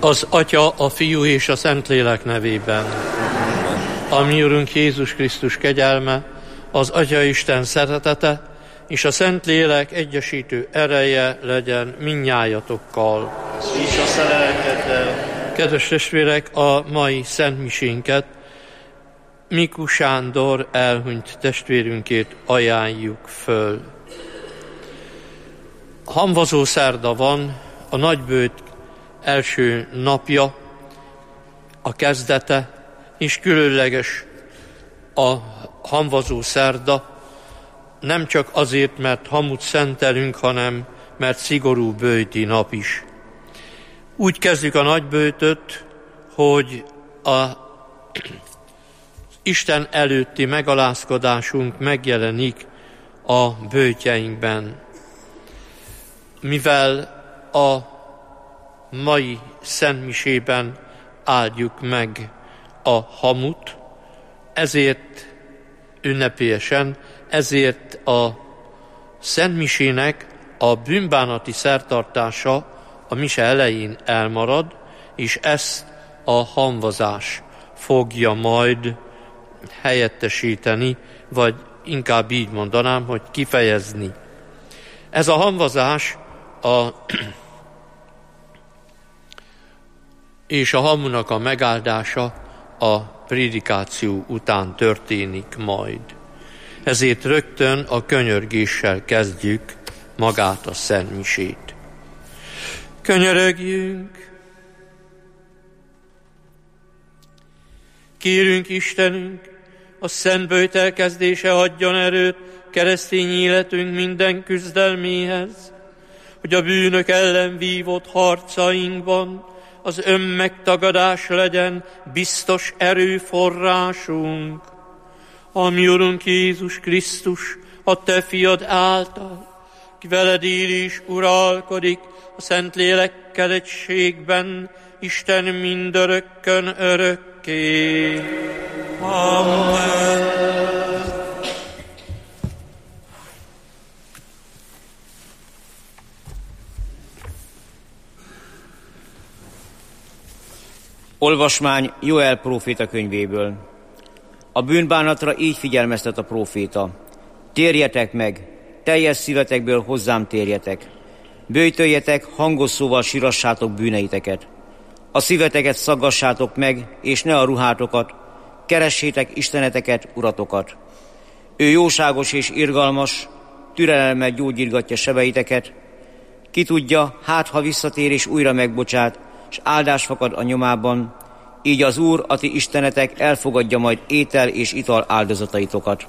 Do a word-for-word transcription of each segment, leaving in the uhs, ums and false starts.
Az Atya, a Fiú és a Szentlélek nevében. A mi Urunk Jézus Krisztus kegyelme, az Atya Isten szeretete és a Szentlélek egyesítő ereje legyen mindnyájatokkal. És a szerelkeddel. Kedves testvérek, a mai szentmisénket Miku Sándor elhunyt testvérünkét ajánljuk föl. Hamvazó szerda van, a nagybőt első napja, a kezdete, és különleges a hamvazó szerda, nem csak azért, mert hamut szentelünk, hanem mert szigorú böjti nap is. Úgy kezdjük a nagybőtöt, hogy a Isten előtti megalázkodásunk megjelenik a böjtjeinkben. Mivel a mai szentmisében áldjuk meg a hamut, ezért ünnepélyesen, ezért a szentmisének a bűnbánati szertartása a mise elején elmarad, és ezt a hamvazás fogja majd helyettesíteni, vagy inkább így mondanám, hogy kifejezni. Ez a hamvazás a és a hamunak a megáldása a prédikáció után történik majd. Ezért rögtön a könyörgéssel kezdjük magát a szentmisét. Könyörögjünk! Kérünk Istenünk, a szent böjt elkezdése adjon erőt keresztény életünk minden küzdelméhez, hogy a bűnök ellen vívott harcainkban az önmegtagadás legyen biztos erőforrásunk. A mi Urunk Jézus Krisztus, a Te fiad által, ki veled él és uralkodik a Szentlélekkel egységben, Isten mindörökkön örökké. Amen. Olvasmány Joel próféta könyvéből. A bűnbánatra így figyelmeztet a próféta. Térjetek meg, teljes szívetekből hozzám térjetek. Böjtöljetek, hangos szóval sirassátok bűneiteket. A szíveteket szaggassátok meg, és ne a ruhátokat, keressétek isteneteket, uratokat. Ő jóságos és irgalmas, türelemmel gyógyítgatja sebeiteket. Ki tudja, hát ha visszatér és újra megbocsát, és áldás fakad a nyomában, így az Úr, a ti istenetek elfogadja majd étel és ital áldozataitokat.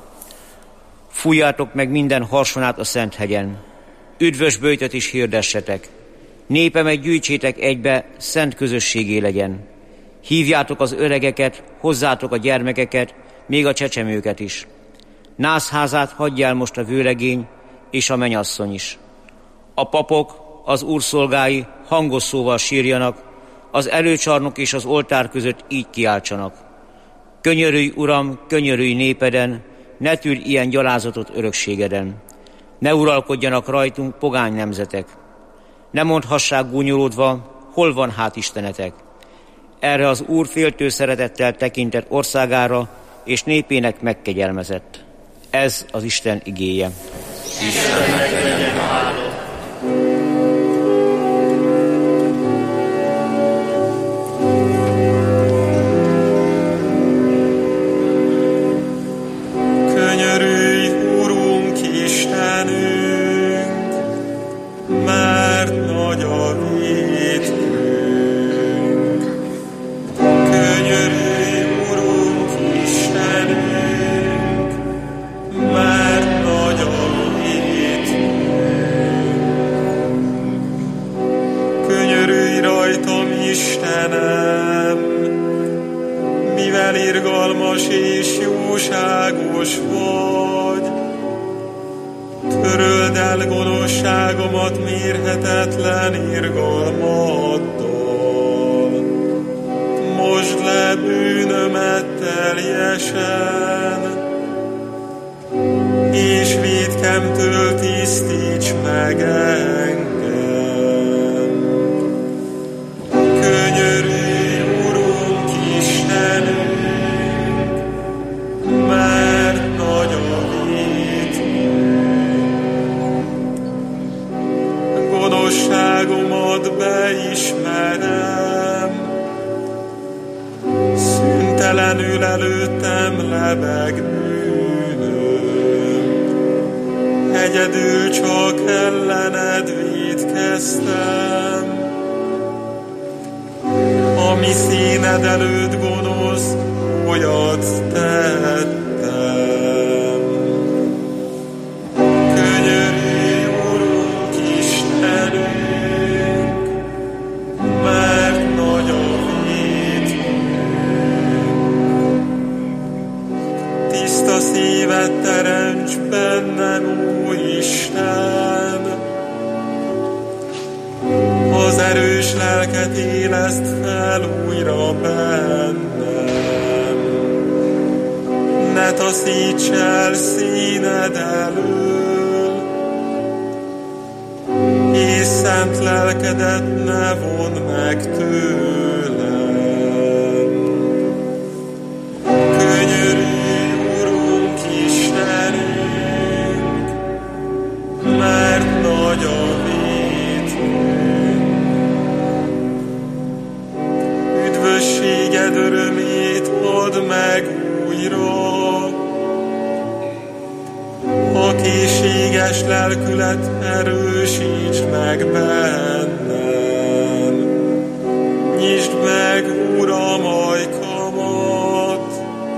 Fújjátok meg minden harsonát a szent hegyen, üdvös böjtöt is hirdessetek, népemet gyűjtsétek egybe, szent közösségé legyen. Hívjátok az öregeket, hozzátok a gyermekeket, még a csecsemőket is. Nászházát hagyja el most a vőlegény, és a mennyasszony is. A papok, az Úr szolgái hangos szóval sírjanak, az előcsarnok és az oltár között így kiáltsanak. Könyörülj, Uram, könyörülj népeden, ne tűrj ilyen gyalázatot örökségeden. Ne uralkodjanak rajtunk pogány nemzetek. Ne mondhassák gúnyolódva, hol van hát istenetek. Erre az Úr féltő szeretettel tekintett országára, és népének megkegyelmezett. Ez az Isten igéje. Istennek legyen hála. Könyörülj lebeg bűnöm. Egyedül csak ellened vétkeztem, ami színed előtt gonosz olyat tettem. Könyörülj, Urunk Istenünk, mert nagy a vétkünk. Tiszta szívet teremts bennem, ó Isten, az erős lelket éleszt fel újra bennem. Ne taszíts el színed elől, és szent lelkedet ne vondd meg tőlem. Könyörülj, Urunk Istenünk, mert nagy a üdvösséged örömét add meg újra, a készséges lelkület erősíts meg bennem. Nyisd meg, Uram, ajkamat,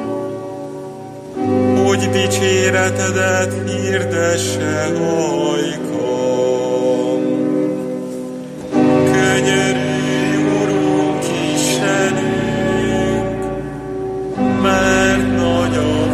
hogy dicséretedet hirdesse ajkam. Könyörülj, Urunk Istenünk, mert nagy a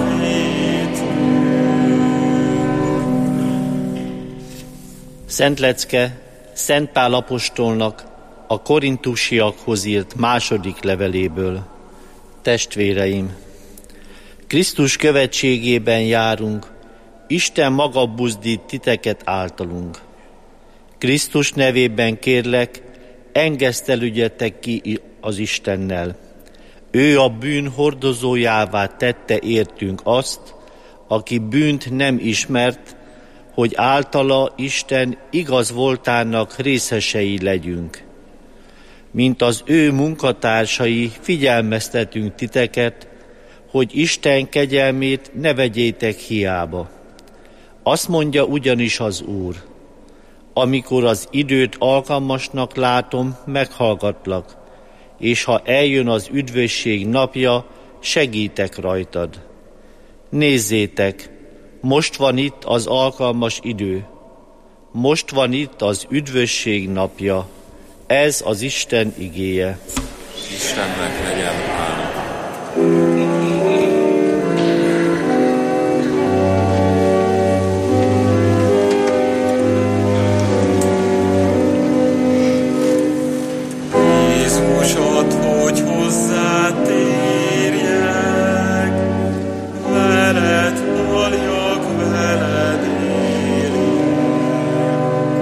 Szent lecke Szent Pál apostolnak a korintusiakhoz írt második leveléből. Testvéreim, Krisztus követségében járunk, Isten maga buzdít titeket általunk. Krisztus nevében kérlek, engesztelődjetek ki az Istennel. Ő a bűn hordozójává tette értünk azt, aki bűnt nem ismert, hogy általa Isten igaz voltának részesei legyünk. Mint az ő munkatársai figyelmeztetünk titeket, hogy Isten kegyelmét ne vegyétek hiába. Azt mondja ugyanis az Úr, amikor az időt alkalmasnak látom, meghallgatlak, és ha eljön az üdvösség napja, segítek rajtad. Nézzétek, most van itt az alkalmas idő, most van itt az üdvösség napja, ez az Isten igéje. Istennek legyen hála. Jézusod, hogy hozzád térjek, veled halljak, veled éljek.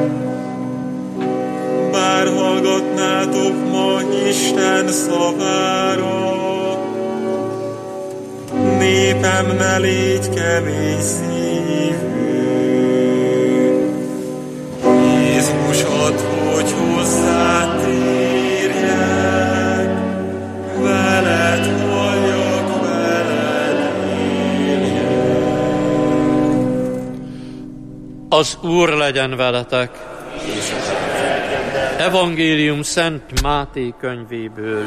Bár hallgatnátok ma Isten szavára, népem, ne légy kemény szívű. Jézusod, hogy hozzád térjek, veled halljak, veled éljek. Az Úr legyen veletek. Evangélium Szent Máté könyvéből.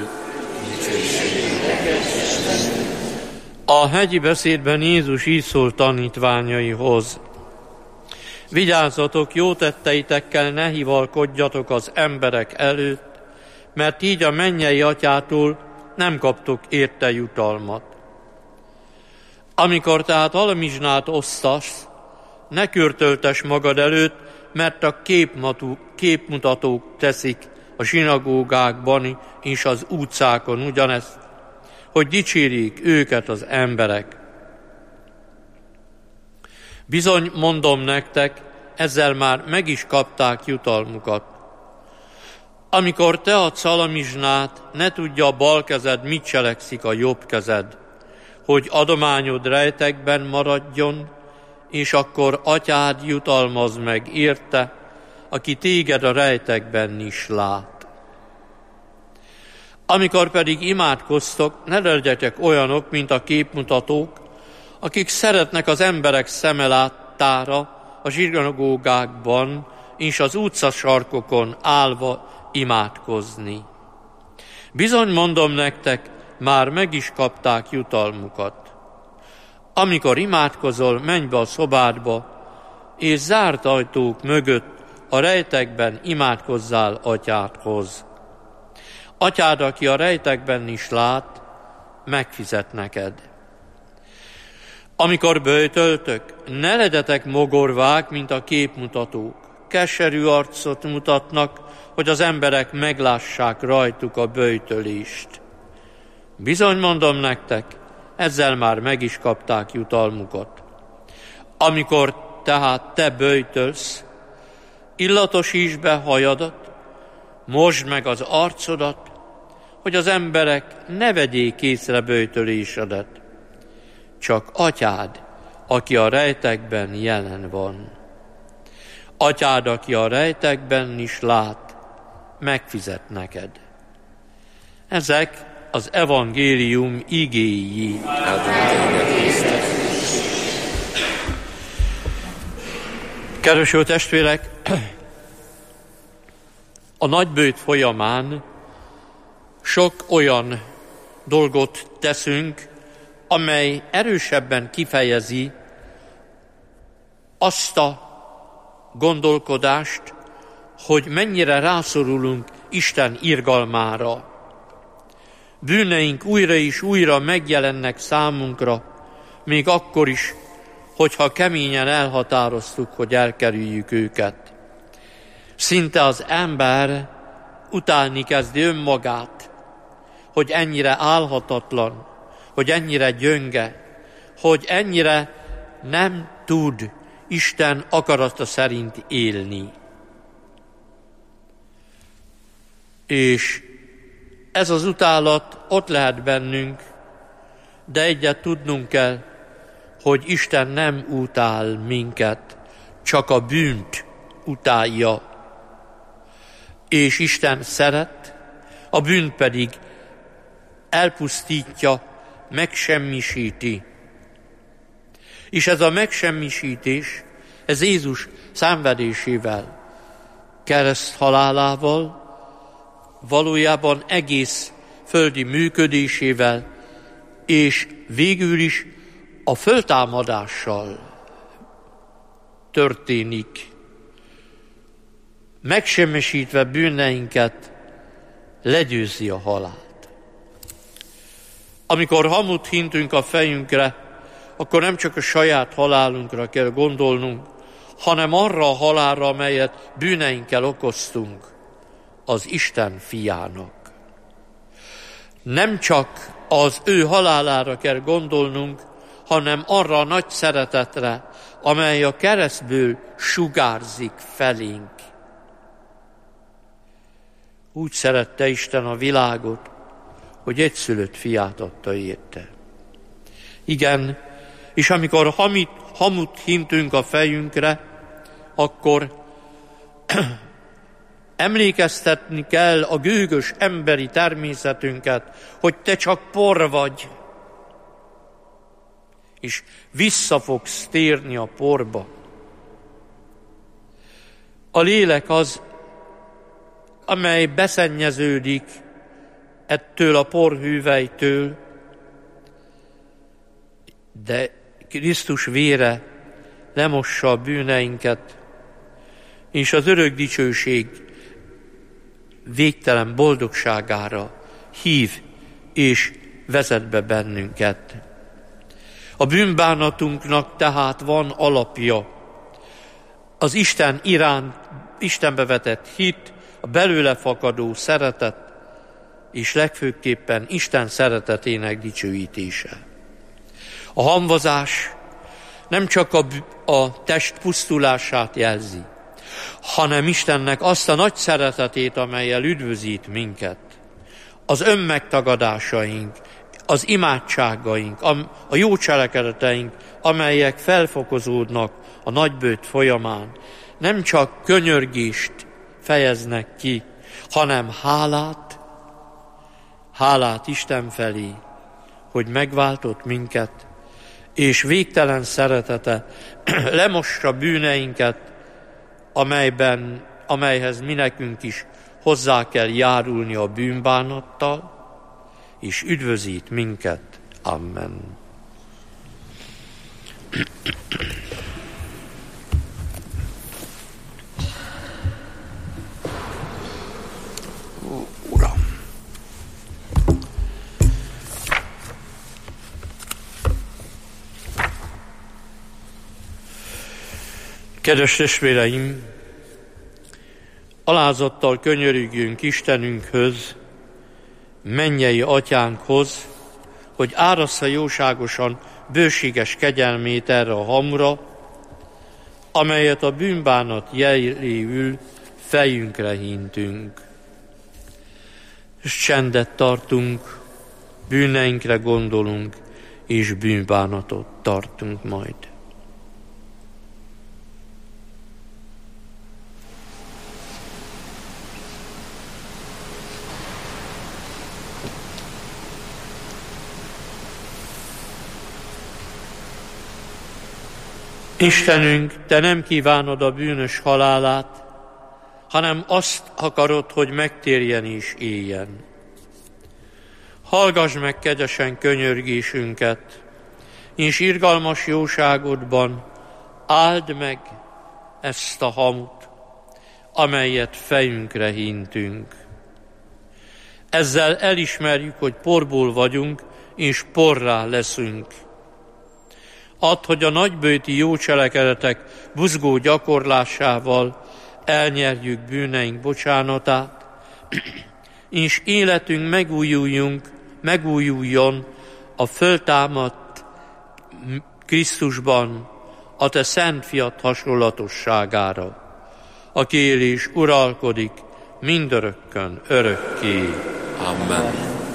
A hegyi beszédben Jézus így szól tanítványaihoz. Vigyázzatok, jó tetteitekkel ne hivalkodjatok az emberek előtt, mert így a mennyei atyától nem kaptok érte jutalmat. Amikor tehát alamizsnát osztasz, ne kürtöltess magad előtt, mert a képmutatók teszik a zsinagógákban és az utcákon ugyanezt, hogy dicsérjék őket az emberek. Bizony, mondom nektek, ezzel már meg is kapták jutalmukat. Amikor te adsz alamizsnát, ne tudja a bal kezed, mit cselekszik a jobb kezed, hogy adományod rejtekben maradjon, és akkor atyád jutalmaz meg érte, aki téged a rejtekben is lát. Amikor pedig imádkoztok, ne legyetek olyanok, mint a képmutatók, akik szeretnek az emberek szeme láttára a zsinagógákban és az utcasarkokon állva imádkozni. Bizony mondom nektek, már meg is kapták jutalmukat. Amikor imádkozol, menj be a szobádba, és zárt ajtók mögött a rejtekben imádkozzál atyádhoz. Atyád, aki a rejtekben is lát, megfizet neked. Amikor böjtöltök, ne legyetek mogorvák, mint a képmutatók. Keserű arcot mutatnak, hogy az emberek meglássák rajtuk a böjtölést. Bizony mondom nektek, ezzel már meg is kapták jutalmukat. Amikor tehát te böjtölsz, illatosítsd be hajadat, mosd meg az arcodat, hogy az emberek ne vegyék észre böjtölésedet. Csak atyád, aki a rejtekben jelen van. Atyád, aki a rejtekben is lát, megfizet neked. Ezek az evangélium igéi. Kedves jó testvérek, a nagybőjt folyamán sok olyan dolgot teszünk, amely erősebben kifejezi azt a gondolkodást, hogy mennyire rászorulunk Isten irgalmára. Bűneink újra és újra megjelennek számunkra, még akkor is, hogyha keményen elhatároztuk, hogy elkerüljük őket. Szinte az ember utálni kezdi önmagát, hogy ennyire álhatatlan, hogy ennyire gyönge, hogy ennyire nem tud Isten akarata szerint élni. És ez az utálat ott lehet bennünk, de egyet tudnunk kell, hogy Isten nem utál minket, csak a bűnt utálja. És Isten szeret, a bűnt pedig elpusztítja, megsemmisíti. És ez a megsemmisítés, ez Jézus szenvedésével, kereszt halálával, valójában egész földi működésével, és végül is a föltámadással történik. Megsemmisítve bűneinket, legyőzi a halált. Amikor hamut hintünk a fejünkre, akkor nem csak a saját halálunkra kell gondolnunk, hanem arra a halálra, amelyet bűneinkkel okoztunk, az Isten fiának. Nem csak az ő halálára kell gondolnunk, hanem arra a nagy szeretetre, amely a keresztből sugárzik felénk. Úgy szerette Isten a világot, hogy egyszülött fiát adta érte. Igen, és amikor hamit, hamut hintünk a fejünkre, akkor emlékeztetni kell a gőgös emberi természetünket, hogy te csak por vagy, és vissza fogsz térni a porba. A lélek az, amely beszennyeződik ettől a porhűvelytől, de Krisztus vére lemossa a bűneinket, és az örök dicsőség végtelen boldogságára hív és vezet be bennünket. A bűnbánatunknak tehát van alapja. Az Isten iránt, Istenbe vetett hit, a belőle fakadó szeretet, és legfőképpen Isten szeretetének dicsőítése. A hamvazás nem csak a, a test pusztulását jelzi, hanem Istennek azt a nagy szeretetét, amellyel üdvözít minket. Az önmegtagadásaink, az imádságaink, a, a jó cselekedeteink, amelyek felfokozódnak a nagybőjt folyamán, nem csak könyörgést fejeznek ki, hanem hálát hálát Isten felé, hogy megváltott minket, és végtelen szeretete lemossa bűneinket, amelyben, amelyhez mi nekünk is hozzá kell járulni a bűnbánattal, és üdvözít minket. Amen. Uram! Kedves testvéreim, alázattal könyörügjünk Istenünkhöz, mennyei atyánkhoz, hogy árassza jóságosan bőséges kegyelmét erre a hamra, amelyet a bűnbánat jeléül fejünkre hintünk. És csendet tartunk, bűneinkre gondolunk, és bűnbánatot tartunk majd. Istenünk, Te nem kívánod a bűnös halálát, hanem azt akarod, hogy megtérjen és éljen. Hallgass meg kegyesen könyörgésünket, és irgalmas jóságodban áld meg ezt a hamut, amelyet fejünkre hintünk. Ezzel elismerjük, hogy porból vagyunk, és porrá leszünk. Add, hogy a nagybőti jó cselekedetek buzgó gyakorlásával elnyerjük bűneink bocsánatát, és életünk megújuljunk, megújuljon a föltámadt Krisztusban, a Te szent fiat hasonlatosságára, aki él és uralkodik mindörökkön, örökké. Amen.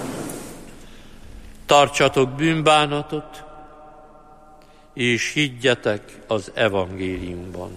Tartsatok bűnbánatot, és higgyetek az evangéliumban.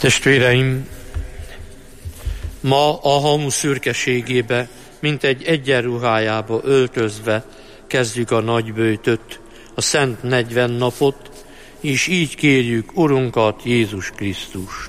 Testvéreim, ma a hamu szürkeségébe, mint egy egyenruhájába öltözve kezdjük a nagyböjtöt, a Szent negyven napot, és így kérjük Urunkat, Jézus Krisztust.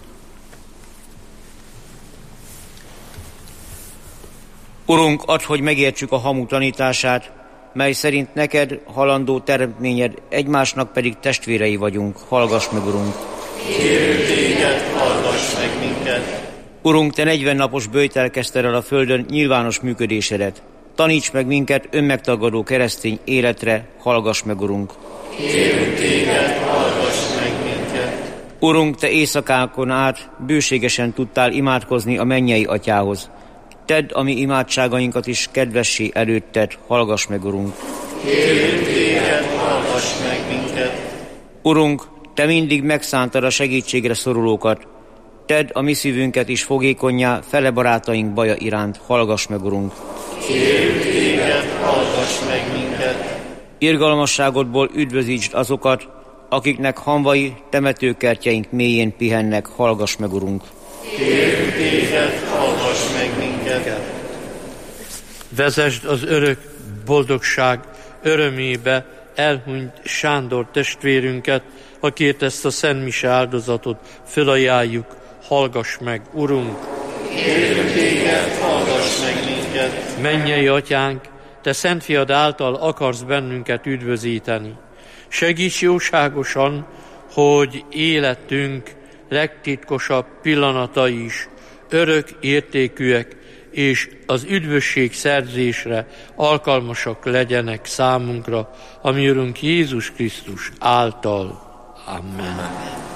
Urunk, add, hogy megértsük a hamu tanítását, mely szerint neked, halandó teremtményed, egymásnak pedig testvérei vagyunk. Hallgass meg, Urunk! Kérünk téged, hallgass meg minket! Urunk, te negyven napos böjttel kezdted el a földön nyilvános működésedet. Taníts meg minket önmegtagadó keresztény életre, hallgass meg, Urunk! Kérünk téged, hallgass meg minket! Urunk, te éjszakákon át bőségesen tudtál imádkozni a mennyei atyához. Tedd a mi imádságainkat is kedvessé előtted, hallgass meg, Urunk! Kérünk téged, hallgass meg minket! Urunk, te mindig megszántad a segítségre szorulókat. Tedd a mi szívünket is fogékonnyá fele barátaink baja iránt, hallgass meg, Urunk! Kérünk téged, hallgass meg minket! Irgalmasságodból üdvözítsd azokat, akiknek hamvai temetőkertjeink mélyén pihennek, hallgass meg, Urunk! Kérünk téged, hallgass meg minket! Vezesd az örök boldogság örömébe elhunyt Sándor testvérünket, akért ezt a Szent Mise áldozatot fölajánljuk, hallgass meg, Urunk! Kérünk téged, hallgass meg minket! Mennyei Atyánk, te Szent Fiad által akarsz bennünket üdvözíteni. Segíts jóságosan, hogy életünk legtitkosabb pillanatai is örök értékűek, és az üdvösség szerzésre alkalmasak legyenek számunkra, ami Urunk Jézus Krisztus által. Amen.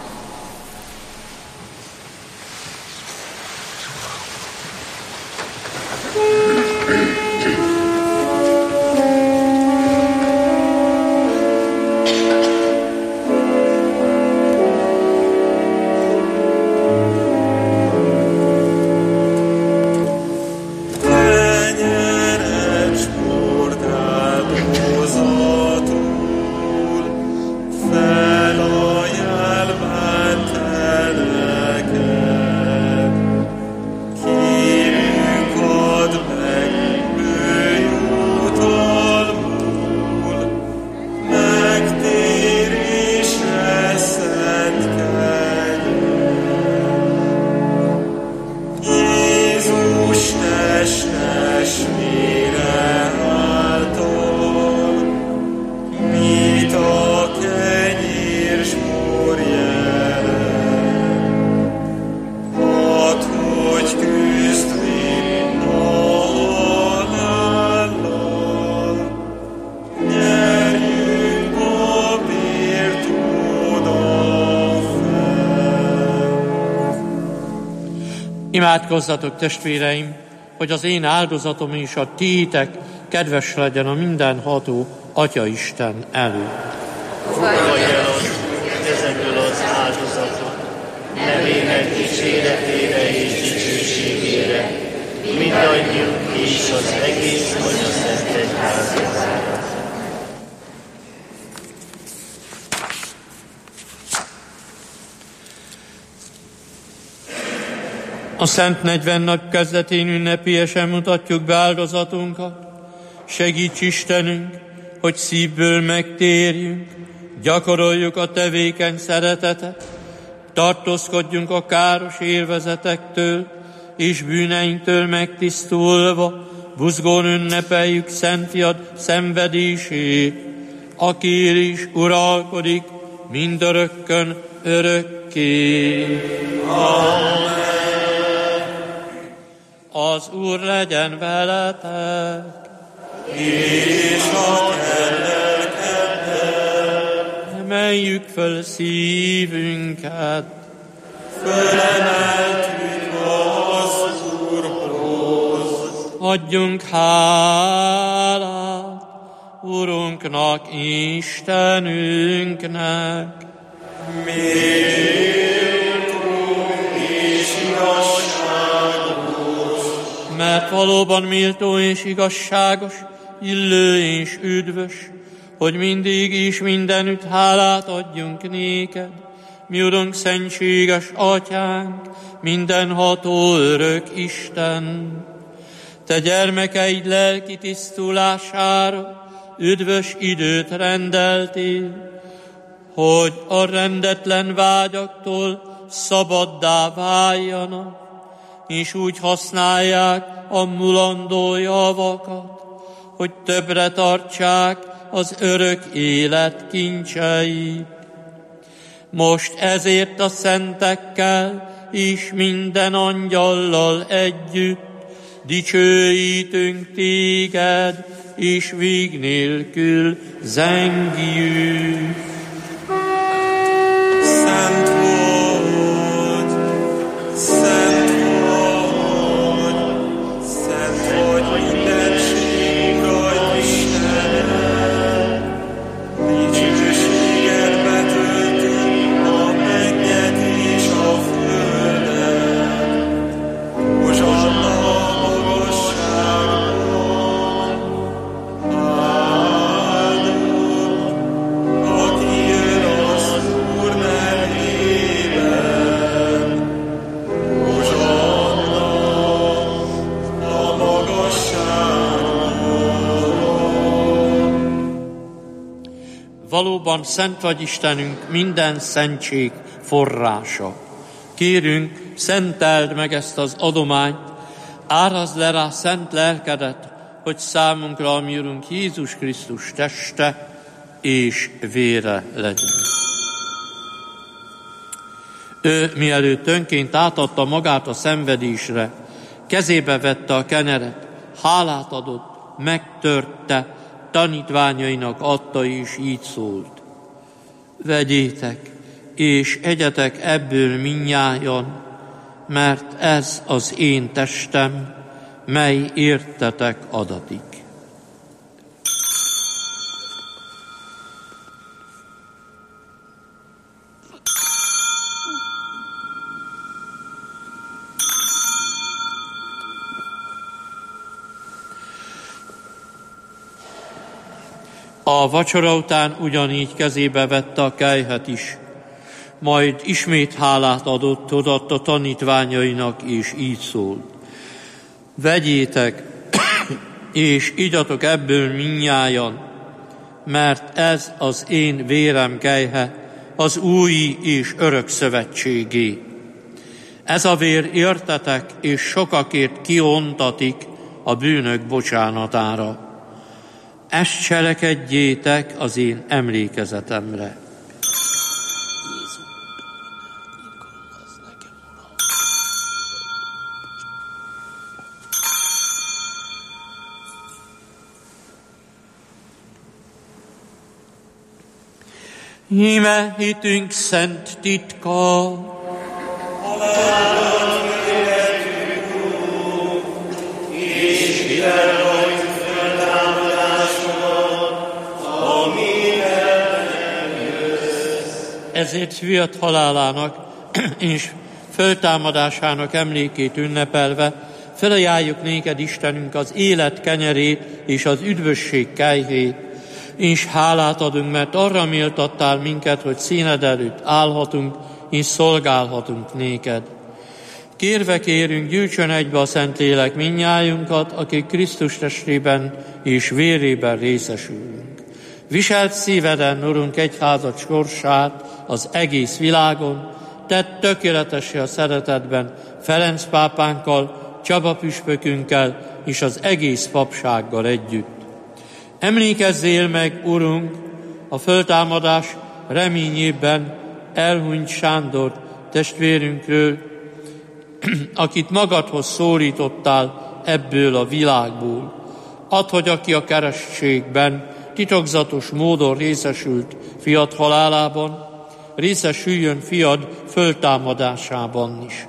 Imádkozzatok, testvéreim, hogy az én áldozatom és a tiétek kedves legyen a mindenható Atyaisten előtt. Fogadj el az ezekből az áldozatot, nevének dicséretére és dicsőségére, mindannyiunk és az egész Anyaszent Egyházára. A Szent negyven nap kezdetén ünnepélyesen mutatjuk be áldozatunkat. Segíts Istenünk, hogy szívből megtérjünk, gyakoroljuk a tevékeny szeretetet, tartózkodjunk a káros élvezetektől, és bűneinktől megtisztulva, buzgón ünnepeljük Szent Fiad szenvedését, aki él és uralkodik mindörökkön örökké. Amen. Az Úr legyen veletek, és a te lelkeddel. Emeljük föl szívünket, Fölemeltük az Úrhoz. adjunk hálát Urunknak, Istenünknek. Méltó és igazságos, mert valóban méltó és igazságos, illő és üdvös, hogy mindig és mindenütt hálát adjunk néked, mi Urunk, szentséges Atyánk, mindenható örök Isten, Te gyermekeid lelki tisztulására üdvös időt rendeltél, hogy a rendetlen vágyaktól szabaddá váljanak, és úgy használják a mulandó javakat, hogy többre tartsák az örök élet kincseit. Most ezért a szentekkel és minden angyallal együtt dicsőítünk téged, és vég nélkül zengjük. Szent vagy, szent vagy, szent vagy mindenség, Ura Istenem. Dicsőséged betölti a mennyet és a földet. Hozsanna a magasságban. Áldott, aki jön az Úr nevében. Hozsanna a magasságban. Valóban szent vagy Istenünk, minden szentség forrása. Kérünk, szenteld meg ezt az adományt, árazd le rá szent lelkedet, hogy számunkra, a mi Urunk Jézus Krisztus teste és vére legyen. Ő, mielőtt önként átadta magát a szenvedésre, kezébe vette a kenyeret, hálát adott, megtörte, tanítványainak adta, és így szólt: vegyétek, és egyetek ebből mindnyájan, mert ez az én testem, mely értetek adatik. A vacsora után ugyanígy kezébe vette a kelyhet is, majd ismét hálát adott, odaadta tanítványainak, és így szólt: vegyétek, és igyatok ebből mindnyájan, mert ez az én vérem kelyhe, az új és örök szövetségé. Ez a vér értetek és sokakért kiontatik a bűnök bocsánatára. Ezt cselekedjétek az én emlékezetemre. Íme hitünk szent titka, és hitel vagy feltámadásod, amire eljössz. ezért fiat halálának és föltámadásának emlékét ünnepelve felajánljuk néked, Istenünk, az élet kenyerét és az üdvösség kelyhét, és hálát adunk, mert arra méltattál minket, hogy színed előtt állhatunk, és szolgálhatunk néked. Kérve kérünk, gyűjtsön egybe a Szentlélek mindnyájunkat, akik Krisztus testében és vérében részesülünk. Viselt szíveden, Urunk, egyházad sorsát az egész világon, tedd tökéletessé a szeretetben Ferenc pápánkkal, Csaba püspökünkkel és az egész papsággal együtt. Emlékezzél meg, Urunk, a föltámadás reményében elhunyt Sándor testvérünkről, akit magadhoz szólítottál ebből a világból. Add, hogy aki a keresztségben titokzatos módon részesült fiad halálában, részesüljön fiad föltámadásában is.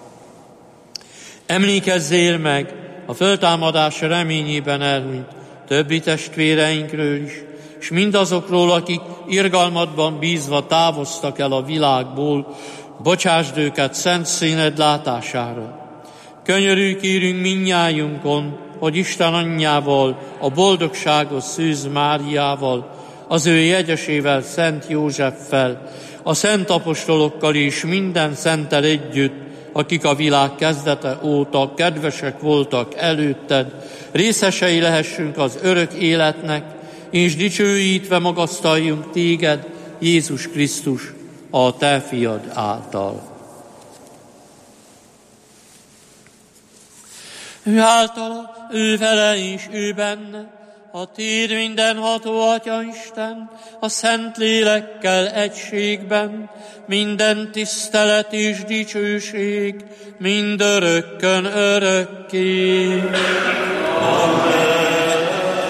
Emlékezzél meg a föltámadás reményében elhunyt többi testvéreinkről is, és mindazokról, akik irgalmadban bízva távoztak el a világból, bocsásd őket szent színed látására. Könyörű kérünk mindnyájunkon, hogy Isten anyjával, a boldogságos Szűz Máriával, az ő jegyesével, Szent Józseffel, a szent apostolokkal és minden szenttel együtt, akik a világ kezdete óta kedvesek voltak előtted, részesei lehessünk az örök életnek, és dicsőítve magasztaljunk téged, Jézus Krisztus, a te fiad által. Ő általa, ő vele és ő benne, a tér mindenható Atya Isten, a szent lélekkel egységben, minden tisztelet és dicsőség, mindörökkön örökké. Amen.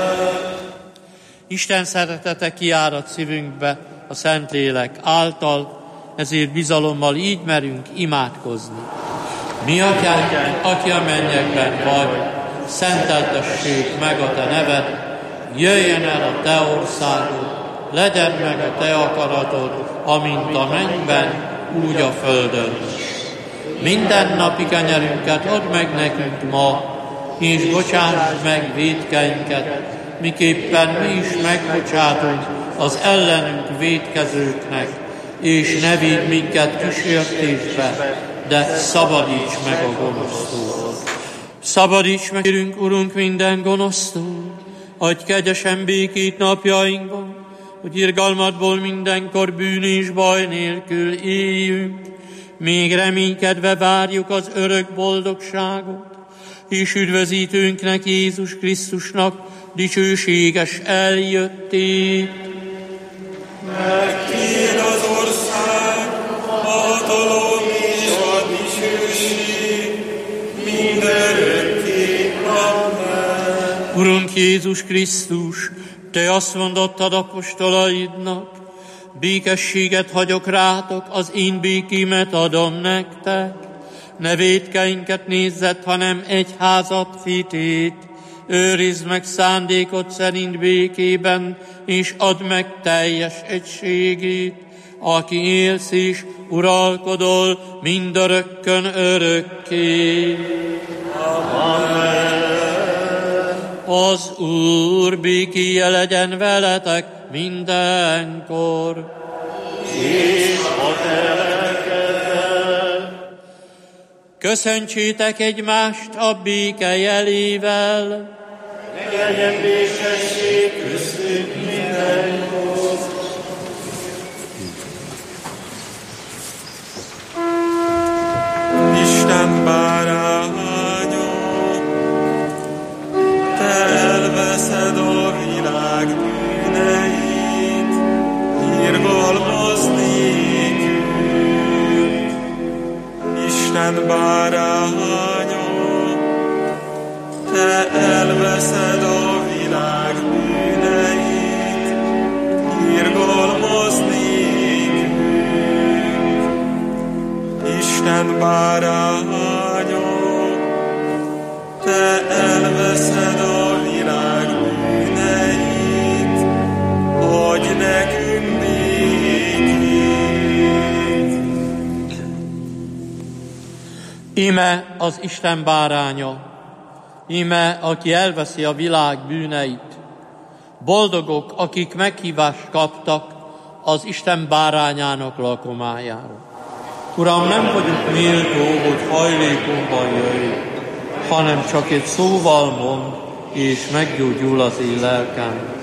Isten szeretete kiárad szívünkbe a szent lélek által, ezért bizalommal így merünk imádkozni. Mi atyánk, aki a mennyekben vagy, szenteltessék meg a te neved, jöjjön el a te országod, legyen meg a te akaratod, amint a mennyben, úgy a földön. Minden napi kenyerünket add meg nekünk ma, és bocsáss meg vétkeinket, miképpen mi is megbocsátunk az ellenünk vétkezőknek, és ne védj minket kísértésbe, de szabadíts meg a gonosztól. Szabadíts meg, kérünk, Urunk, minden gonosztól, adj kegyesen békét napjainkban, hogy irgalmadból mindenkor bűn és baj nélkül éljünk, még reménykedve várjuk az örök boldogságot, és üdvözítőnknek, Jézus Krisztusnak dicsőséges eljöttét. Mert tiéd az ország, a hatalom és a dicsőség, mindörökké. Amen. Urunk Jézus Krisztus, te azt mondottad apostolaidnak, békességet hagyok rátok, az én békémet adom nektek. Ne vétkeinket nézzet, hanem egyházat fitét. Őrizd meg szándékod szerint békében, és add meg teljes egységét, aki élsz és uralkodol mindörökkön örökké. Amen. Az Úr békéje legyen veletek mindenkor. És a te lelkeddel. Köszöntsétek egymást a béke jelével. Legyen békesség köztünk mindenkor. Isten báránya, te elveszed a világ bűneit, irgalmaz nékünk. Isten báránya, te elveszed a világ bűneit, irgalmaz nékünk. Isten báránya, te elveszed a világ bűneit, adj nekünk békét. Íme az Isten báránya, íme, aki elveszi a világ bűneit. Boldogok, akik meghívást kaptak az Isten bárányának lakomájára. Uram, nem vagyok méltó, hogy hajlékomban jöjj, hanem csak egy szóval mond, és meggyógyul az én lelkem.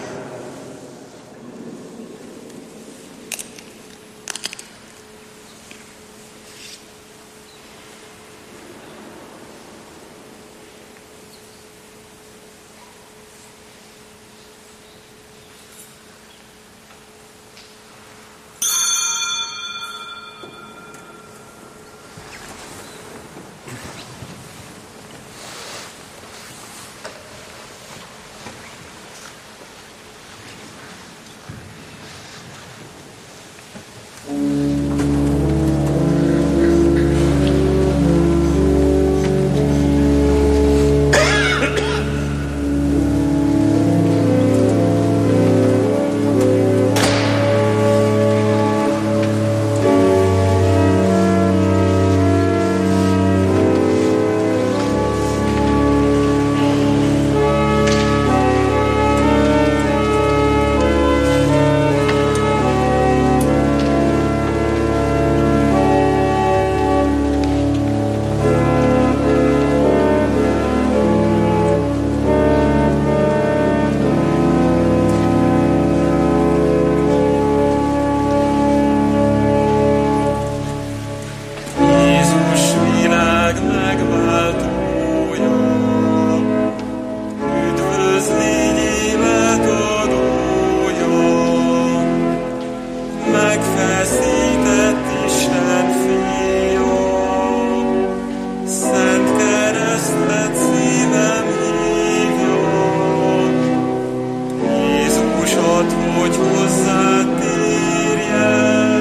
hogy hozzád térjek,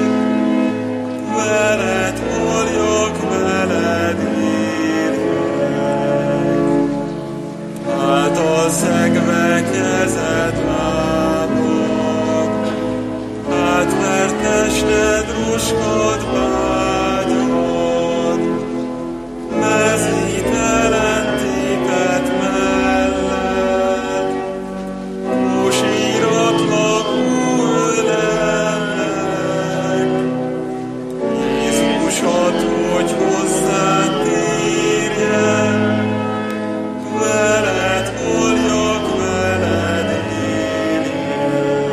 veled halljak, veled érjek. Által szegve kezed lábak, átvert tested roskad vágyad, mezítelen tépet mellett, ósíratlak ölellek. Jézus, add, hogy hozzád térjek, veled halljak, veled érjek.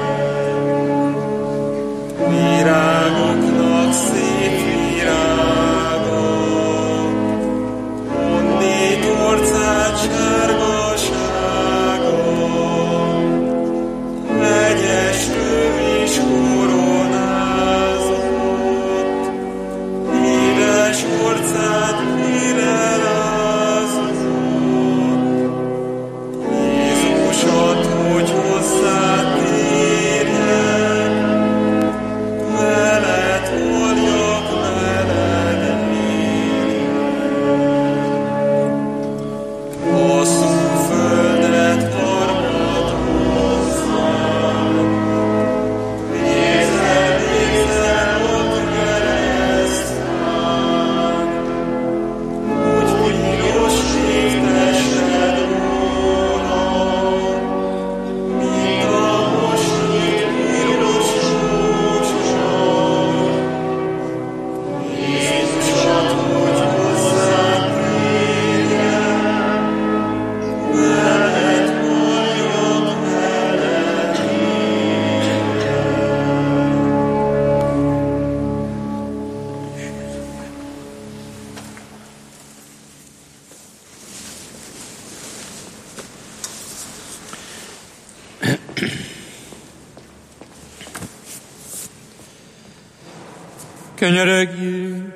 Virágoknak szép virágok, onnét orcát sárgasága, vegyes töv is koronázott, édes orcát mire rázott. Jézus, add, hogy hozzád térjek, veled halljak, veled érjek. Hosszú földet harmadozzam, vérzed, vérzed ott keresztán, úgy piros névtested rólam, mint a mosnyit piros rózsa. Jézus, add, hogy hozzád térjek, veled halljak, veled Könyörögjünk!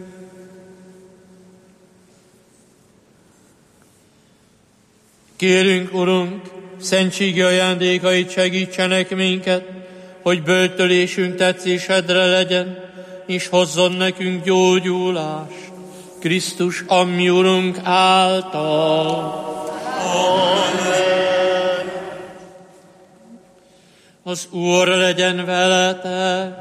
Kérünk, Urunk, szentségi ajándékait segítsenek minket, hogy böltölésünk tetszésedre legyen, és hozzon nekünk gyógyulást. Krisztus, a mi Urunk által. Amen. Az Úr legyen veletek.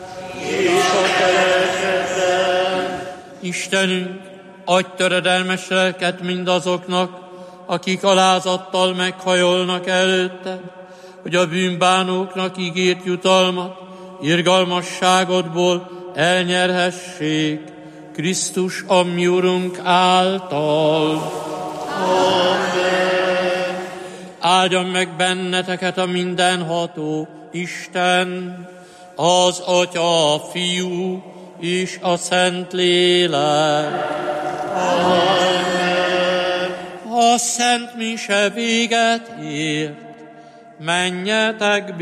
Istenünk, adj töredelmes lelket mindazoknak, akik alázattal meghajolnak előtted, hogy a bűnbánóknak ígért jutalmat, irgalmasságodból elnyerhessék, Krisztus, a mi Urunk által. Amen. Áldjon meg benneteket a mindenható Isten, az Atya, a Fiú és a Szentlélek. Amen. A szent mise véget ért, menjetek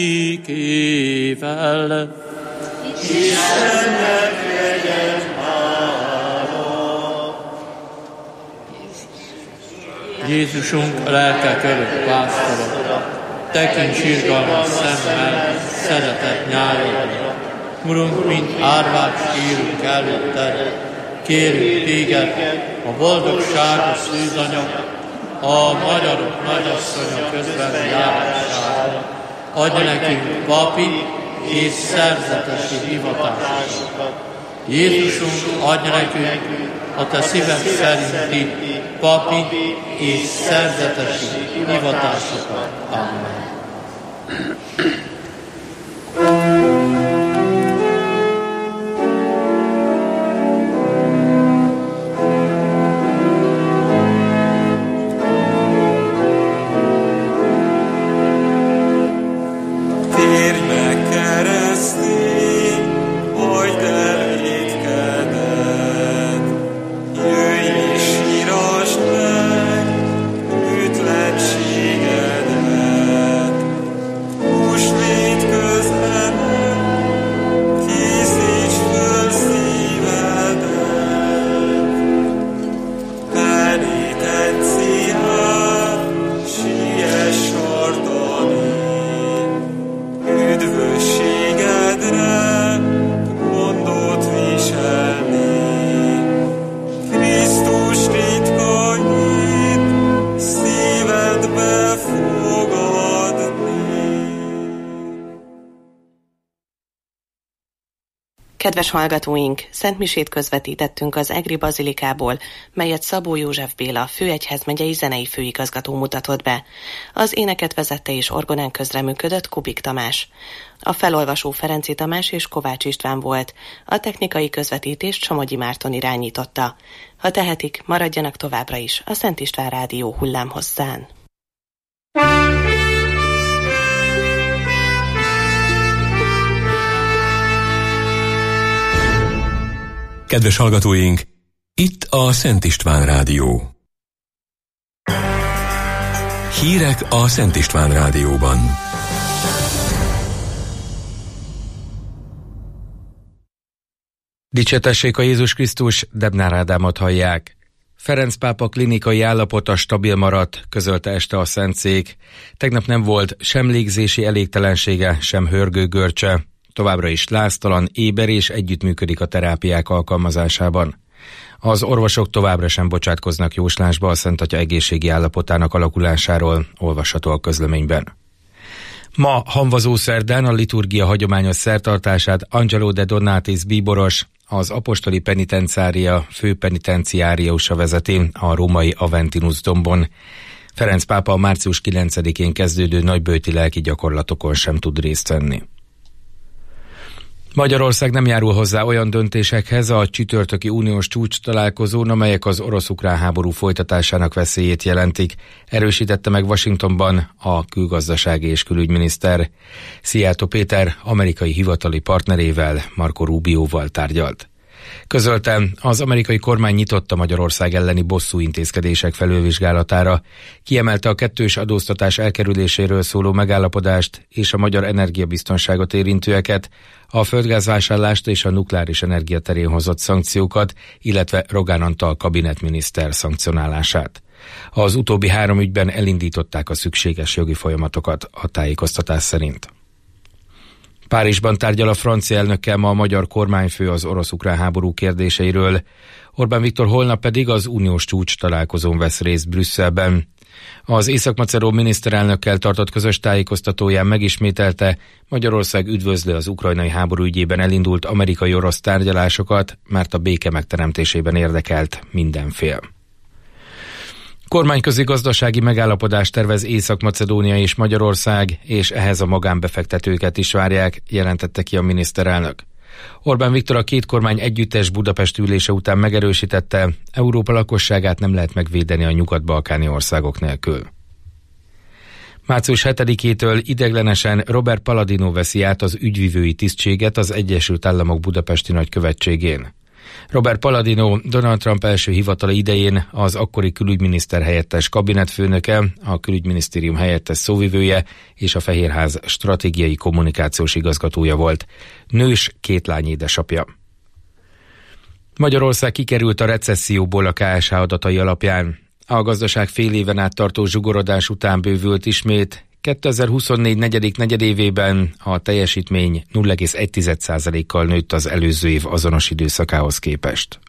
békével. Istennek legyen hála. Jézusunk, lelke körül pásztora, tekints irgalmas szemmel, szeretett nyájadra. Urunk, mint árvát sírunk előtted, kérünk téged a boldogságos szűzanyag, a magyarok nagyasszonya közben járására. Adj nekünk papi és szerzetesi hivatásokat. Jézusunk, adj nekünk a te szíved szerinti papi és szerzetesi hivatásokat. Amen. Térj meg kereszté, hagyd el vétkedet, jöjj és sírasd meg bűtlenségedet. Húsvét Kedves hallgatóink, szentmisét közvetítettünk az Egri Bazilikából, melyet Szabó József Béla főegyházmegyei zenei főigazgató mutatott be. Az éneket vezette és orgonán közreműködött Kubik Tamás. A felolvasó Ferenci Tamás és Kovács István volt. A technikai közvetítést Somogyi Márton irányította. Ha tehetik, maradjanak továbbra is a Szent István Rádió hullámhosszán. Kedves hallgatóink, itt a Szent István Rádió. Hírek a Szent István Rádióban. Dicsértessék a Jézus Krisztus, Debnár Ádámot hallják. Ferenc pápa klinikai állapota stabil maradt, közölte este a Szentszék. Tegnap nem volt sem légzési elégtelensége, sem hörgőgörcse. Továbbra is láztalan, éber és együttműködik a terápiák alkalmazásában. Az orvosok továbbra sem bocsátkoznak jóslásba a Szent Atya egészségi állapotának alakulásáról, olvasható a közleményben. Ma hamvazó szerdán a liturgia hagyományos szertartását Angelo de Donatis bíboros, az apostoli penitenciária főpenitenciáriusa vezeti a római Aventinus dombon. Ferenc pápa a március kilencedikén kezdődő nagyböjti lelki gyakorlatokon sem tud részt venni. Magyarország nem járul hozzá olyan döntésekhez a csütörtöki uniós csúcs találkozón, amelyek az orosz-ukrán háború folytatásának veszélyét jelentik, erősítette meg Washingtonban a külgazdasági és külügyminiszter. Szijjártó Péter amerikai hivatali partnerével, Marco Rubioval tárgyalt. Közölte, az amerikai kormány nyitotta Magyarország elleni bosszú intézkedések felülvizsgálatára, kiemelte a kettős adóztatás elkerüléséről szóló megállapodást és a magyar energiabiztonságot érintőeket, a földgázvásárlást és a nukleáris energia terén hozott szankciókat, illetve Rogán Antal kabinetminiszter szankcionálását. Az utóbbi három ügyben elindították a szükséges jogi folyamatokat a tájékoztatás szerint. Párizsban tárgyal a francia elnökkel ma a magyar kormányfő az orosz-ukrán háború kérdéseiről. Orbán Viktor holnap pedig az uniós csúcs találkozón vesz részt Brüsszelben. Az észak-macedón miniszterelnökkel tartott közös tájékoztatóján megismételte, Magyarország üdvözli az ukrajnai háború ügyében elindult amerikai-orosz tárgyalásokat, mert a béke megteremtésében érdekelt minden fél. Kormányközi gazdasági megállapodást tervez Észak-Macedónia és Magyarország, és ehhez a magánbefektetőket is várják, jelentette ki a miniszterelnök. Orbán Viktor a két kormány együttes Budapest ülése után megerősítette, Európa lakosságát nem lehet megvédeni a nyugat-balkáni országok nélkül. március hetedikétől ideiglenesen Robert Palladino veszi át az ügyvivői tisztséget az Egyesült Államok budapesti nagykövetségén. Robert Palladino Donald Trump első hivatala idején az akkori külügyminiszter helyettes kabinetfőnöke, a külügyminisztérium helyettes szóvivője és a Fehérház stratégiai kommunikációs igazgatója volt. Nős, két lány édesapja. Magyarország kikerült a recesszióból a ká es há adatai alapján. A gazdaság fél éven át tartó zsugorodás után bővült ismét. kétezer-huszonnégy negyedik negyedévében a teljesítmény nulla egész egy százalékkal nőtt az előző év azonos időszakához képest.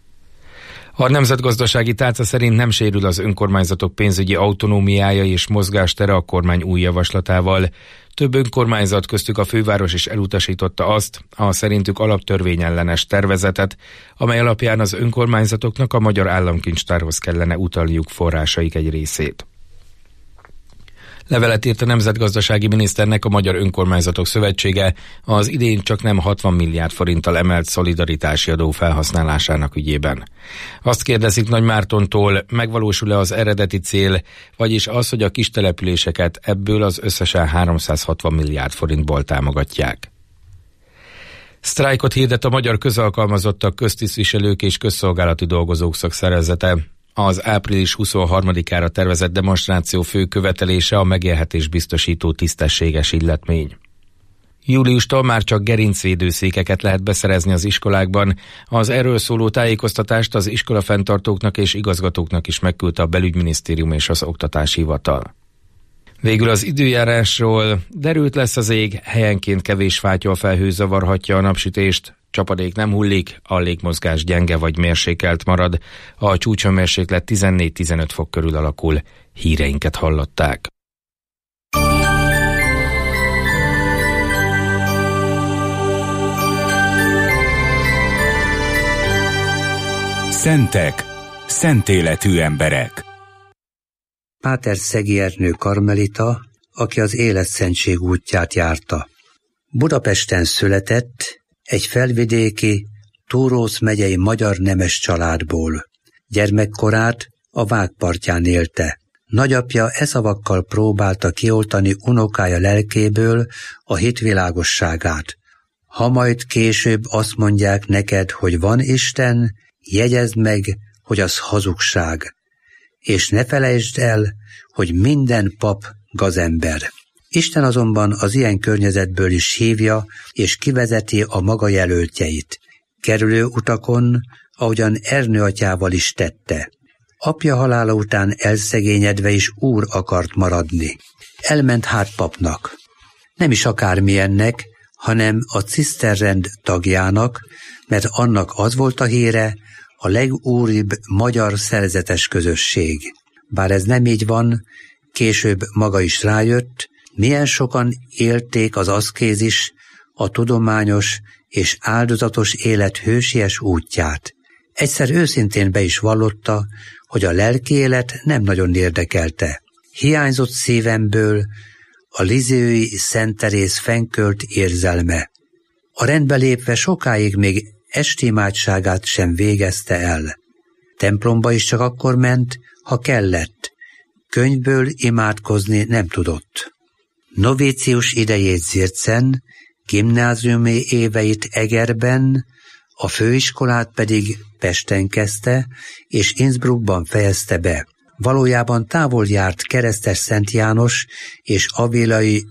A nemzetgazdasági tárca szerint nem sérül az önkormányzatok pénzügyi autonómiája és mozgástere a kormány új javaslatával. Több önkormányzat, köztük a főváros is elutasította azt, a szerintük alaptörvényellenes tervezetet, amely alapján az önkormányzatoknak a Magyar Államkincstárhoz kellene utalniuk forrásaik egy részét. Levelet írt a nemzetgazdasági miniszternek a Magyar Önkormányzatok Szövetsége az idén csak nem hatvan milliárd forinttal emelt szolidaritási adó felhasználásának ügyében. Azt kérdezik Nagy Mártontól, megvalósul-e az eredeti cél, vagyis az, hogy a kis településeket ebből az összesen háromszázhatvan milliárd forintból támogatják. Sztrájkot hirdet a Magyar Közalkalmazottak, Köztisztviselők és Közszolgálati Dolgozók Szakszervezete. Az április huszonharmadikára tervezett demonstráció fő követelése a megélhetés biztosító tisztességes illetmény. Júliustól már csak gerincvédőszékeket lehet beszerezni az iskolákban. Az erről szóló tájékoztatást az iskolafenntartóknak és igazgatóknak is megküldte a Belügyminisztérium és az Oktatási Hivatal. Végül az időjárásról: derült lesz az ég, helyenként kevés fátyolfelhő zavarhatja a napsütést, csapadék nem hullik, a légmozgás gyenge vagy mérsékelt marad, a csúcshőmérséklet tizennégy-tizenöt fok körül alakul. Híreinket hallották. Szentek, szent életű emberek. Páter Szegi Ernő karmelita, aki az életszentség útját járta. Budapesten született, egy felvidéki, Túrósz megyei magyar nemes családból. Gyermekkorát a Vágpartján élte. Nagyapja e szavakkal próbálta kioltani unokája lelkéből a hitvilágosságát. Ha majd később azt mondják neked, hogy van Isten, jegyezd meg, hogy az hazugság. És ne felejtsd el, hogy minden pap gazember. Isten azonban az ilyen környezetből is hívja, és kivezeti a maga jelöltjeit. Kerülő utakon, ahogyan Ernő atyával is tette. Apja halála után elszegényedve is úr akart maradni. Elment hát papnak. Nem is akármilyennek, hanem a ciszterrend tagjának, mert annak az volt a híre, a legúribb magyar szerzetes közösség. Bár ez nem így van, később maga is rájött, milyen sokan élték az aszkézis, a tudományos és áldozatos élet hősies útját. Egyszer őszintén be is vallotta, hogy a lelki élet nem nagyon érdekelte. Hiányzott szívemből a lizéui Szent Teréz fennkölt érzelme. A rendbe lépve sokáig még estimátságát sem végezte el. Templomba is csak akkor ment, ha kellett. Könyvből imádkozni nem tudott. Novícius idejét Zircen, gimnáziumi éveit Egerben, a főiskolát pedig Pesten kezdte, és Innsbruckban fejezte be. Valójában távol járt Keresztes Szent János és Avilai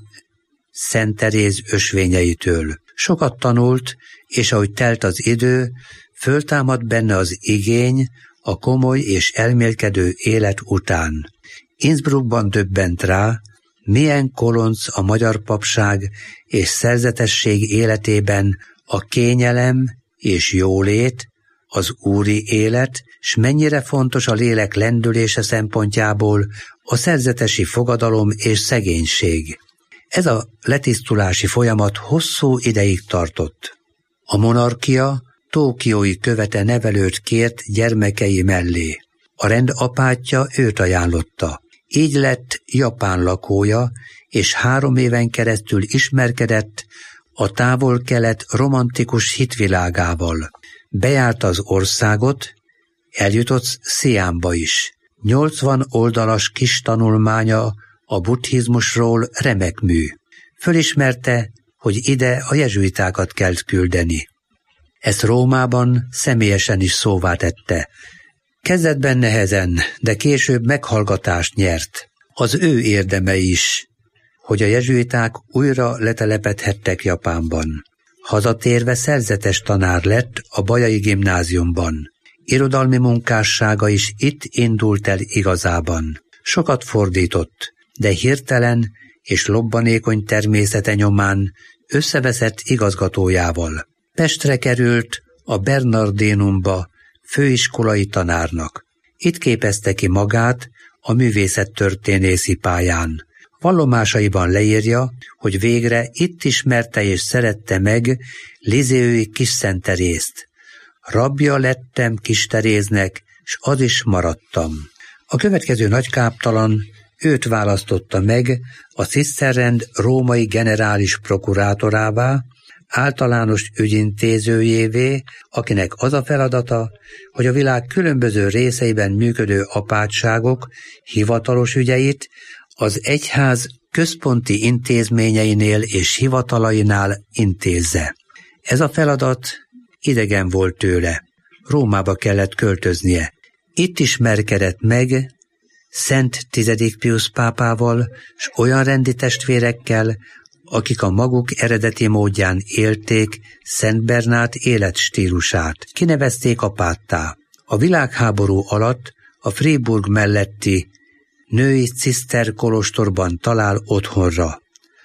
Szent Teréz ösvényeitől. Sokat tanult, és ahogy telt az idő, föltámadt benne az igény a komoly és elmélkedő élet után. Innsbruckban döbbent rá, milyen kolonc a magyar papság és szerzetesség életében a kényelem és jólét, az úri élet, s mennyire fontos a lélek lendülése szempontjából a szerzetesi fogadalom és szegénység. Ez a letisztulási folyamat hosszú ideig tartott. A monarchia tókiói követe nevelőt kért gyermekei mellé. A rend apátja őt ajánlotta. Így lett japán lakója, és három éven keresztül ismerkedett a távol-kelet romantikus hitvilágával. Bejárta az országot, eljutott Sziánba is. nyolcvan oldalas kis tanulmánya a buddhizmusról remek mű. Fölismerte, hogy ide a jezsuitákat kell küldeni. Ezt Rómában személyesen is szóvá tette. Kezdetben nehezen, de később meghallgatást nyert. Az ő érdeme is, hogy a jezsuiták újra letelepedhettek Japánban. Hazatérve szerzetes tanár lett a Bajai Gimnáziumban. Irodalmi munkássága is itt indult el igazában. Sokat fordított, de hirtelen és lobbanékony természete nyomán összeveszett igazgatójával. Pestre került a Bernardinumba főiskolai tanárnak. Itt képezte ki magát a művészettörténészi pályán. Vallomásaiban leírja, hogy végre itt ismerte és szerette meg lizéui Kis Szent Terészt. Rabja lettem Kis Teréznek, s az is maradtam. A következő nagykáptalan őt választotta meg a ciszterrend római generális prokurátorává, általános ügyintézőjévé, akinek az a feladata, hogy a világ különböző részeiben működő apátságok hivatalos ügyeit az egyház központi intézményeinél és hivatalainál intézze. Ez a feladat idegen volt tőle. Rómába kellett költöznie. Itt ismerkedett meg Szent Tizedik Piusz pápával, s olyan rendi testvérekkel, akik a maguk eredeti módján élték Szent Bernát életstílusát. Kinevezték apáttá. A világháború alatt a Freiburg melletti női ciszter kolostorban talál otthonra.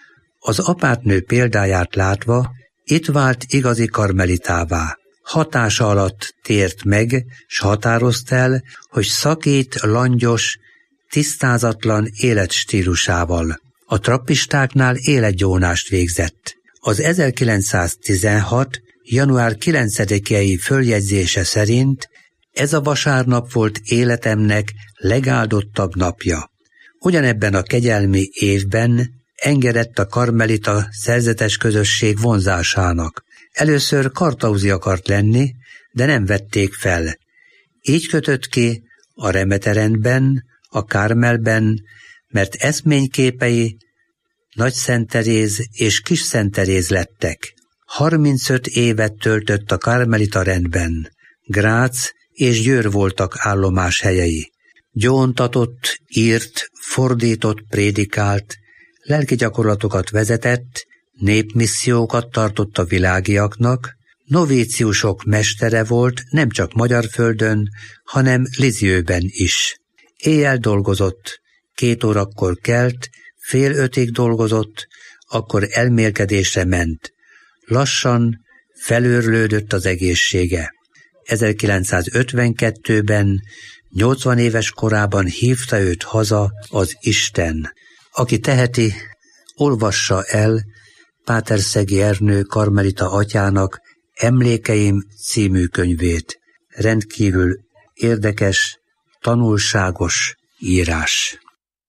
Az apátnő példáját látva itt vált igazi karmelitává. Hatása alatt tért meg, s határozta el, hogy szakít langyos, tisztázatlan életstílusával. A trappistáknál életgyónást végzett. Az ezerkilencszáztizenhat. január kilencedikei följegyzése szerint Ez a vasárnap volt életemnek legáldottabb napja. Ugyanebben a kegyelmi évben engedett a karmelita szerzetes közösség vonzásának. Először kartauzi akart lenni, de nem vették fel. Így kötött ki a Remeterendben, a Kármelben, mert eszményképei Nagy Szent Teréz és Kis Szent Teréz lettek. harmincöt évet töltött a karmelita rendben. Grác és Győr voltak állomás helyei. Gyóntatott, írt, fordított, prédikált, lelki gyakorlatokat vezetett, népmissziókat tartott a világiaknak, novíciusok mestere volt nem csak magyar földön, hanem Lizjöben is. Éjjel dolgozott, két órakor kelt, fél ötig dolgozott, akkor elmélkedésre ment. Lassan felőrlődött az egészsége. ezerkilencszázötvenkettőben, nyolcvan éves korában hívta őt haza az Isten. Aki teheti, olvassa el Páter Szegi Ernő karmelita atyának Emlékeim című könyvét. Rendkívül érdekes, tanulságos írás.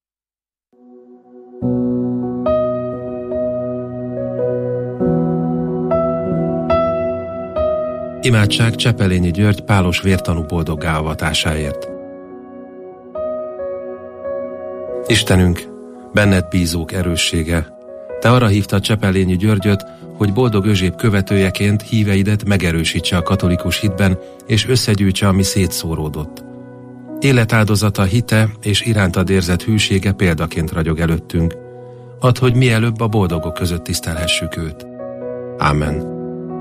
Imádság Csepelényi György pálos vértanú boldoggá avatásáért. Istenünk, benned bízók erőssége, te arra hívtad Csepelényi Györgyöt, hogy boldog Özséb követőjeként híveidet megerősítse a katolikus hitben, és összegyűjtse, ami szétszóródott. Életáldozata, hite és irántad érzett hűsége példaként ragyog előttünk. Add, hogy mielőbb a boldogok között tisztelhessük őt. Ámen.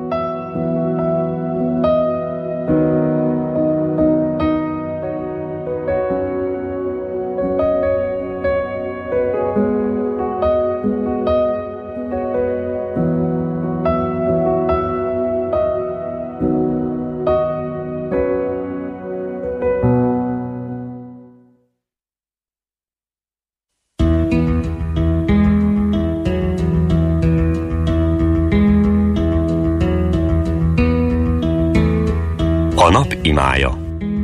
A nap imája.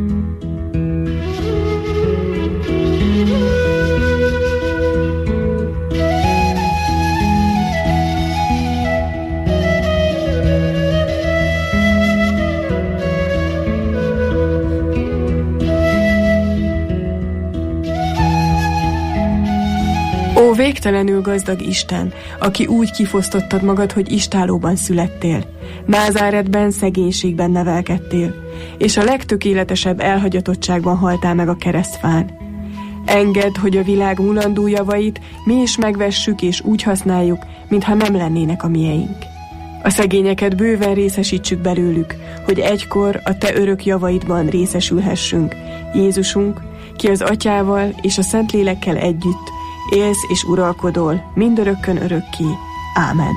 Ó, végtelenül gazdag Isten, aki úgy kifosztottad magad, hogy istállóban születtél, Názáretben szegénységben nevelkedtél, és a legtökéletesebb elhagyatottságban haltál meg a keresztfán. Engedd, hogy a világ mulandó javait mi is megvessük és úgy használjuk, mintha nem lennének a mieink. A szegényeket bőven részesítsük belőlük, hogy egykor a te örök javaidban részesülhessünk. Jézusunk, ki az Atyával és a Szentlélekkel együtt élsz és uralkodol mindörökkön örökké. Ámen.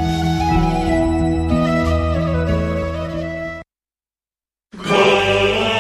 Go!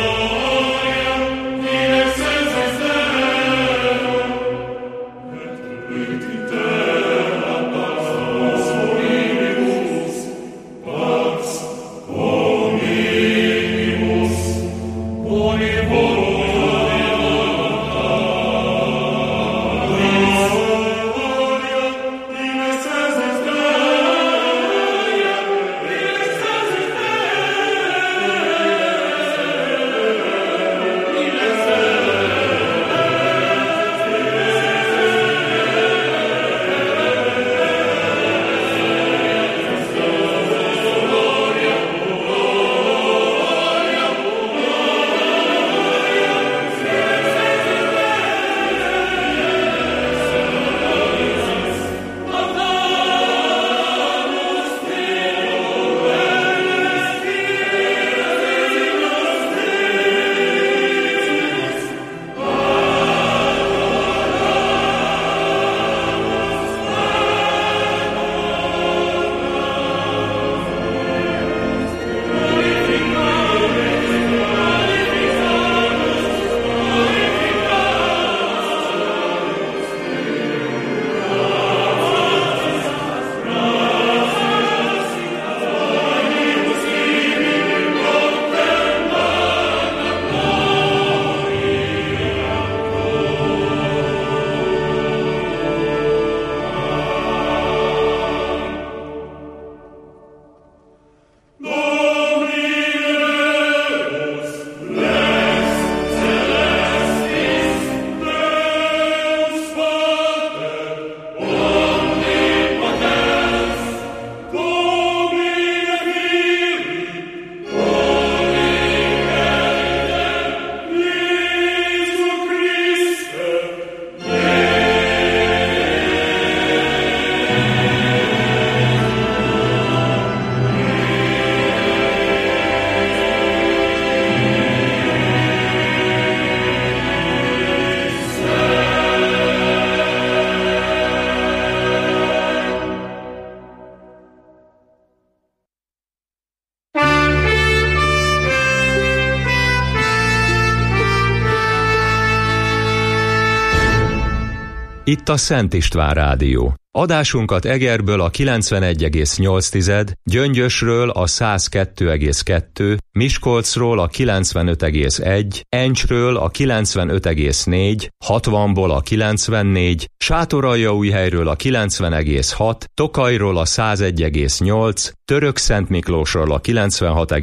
Itt a Szent István Rádió. Adásunkat Egerből a kilencvenegy egész nyolc, Gyöngyösről a száz kettő egész kettő, Miskolcról a kilencvenöt egész egy, Encsről a kilencvenöt egész négy, hatvanból a kilencvennégy, Sátoraljaújhelyről a kilencven egész hat, Tokajról a száz egy egész nyolc, Törökszentmiklósról a kilencvenhat